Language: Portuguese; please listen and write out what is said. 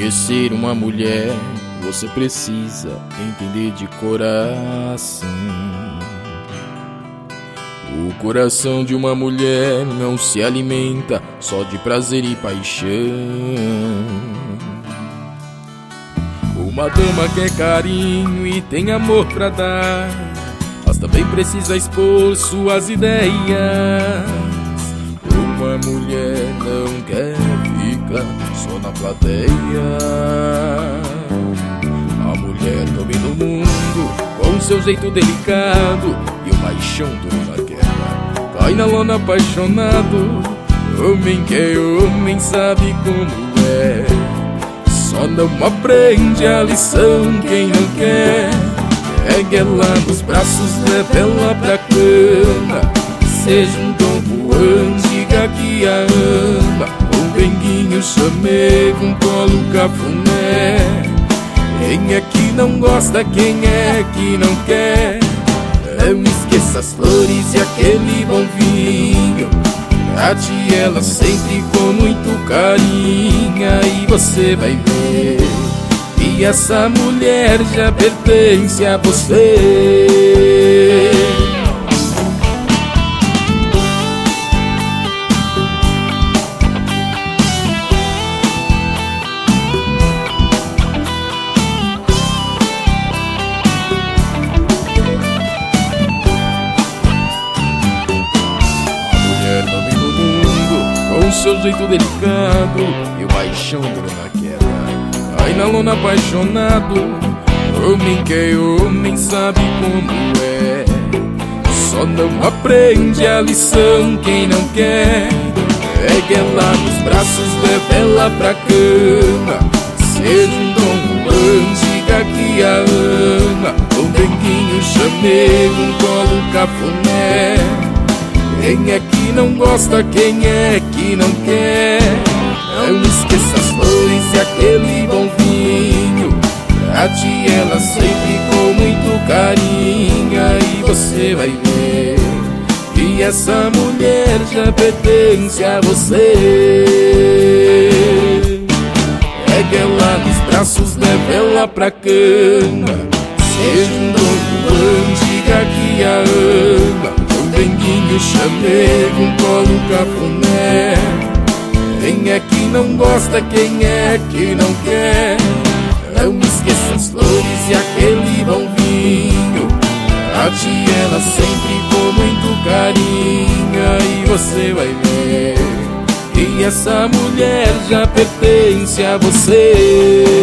conhecer uma mulher, você precisa entender de coração. O coração de uma mulher não se alimenta só de prazer e paixão. Uma dama quer carinho e tem amor pra dar, mas também precisa expor suas ideias. Uma mulher não quer ficar só na plateia. A mulher domina o mundo com seu jeito delicado, e o paixão duro na queda cai na lona apaixonado. Homem que é homem sabe como é, só não aprende a lição quem não quer. Pegue ela nos braços, leve ela pra cama, seja um Dom Juan, diga que a ama. Um benguinho, chamego, um colo, cafuné. Quem é que não gosta, quem é que não quer? Não esqueça as flores e aquele bom vinho, trate ela sempre com muito carinho. E você vai ver que essa mulher já pertence a você. Seu jeito delicado e o paixão duro na queda cai na lona apaixonado. Homem que é homem sabe como é, só não aprende a lição quem não quer. Pegue ela nos braços, leve ela pra cama, seja um Dom Juan, diga que a ama. Um benguinho, chamego, um colo, cafuné. Quem é que não gosta, quem é que não quer? Não esqueça as flores e aquele bom vinho, trate ela sempre com muito carinho. E você vai ver que essa mulher já pertence a você. Pegue ela nos braços, leve ela pra cama, seja um Dom Juan, diga que a ama. Benguinho, chamego, um colo, cafuné. Quem é que não gosta, quem é que não quer? Não esqueça as flores e aquele bom vinho, trate ela sempre com muito carinho. E você vai ver que essa mulher já pertence a você.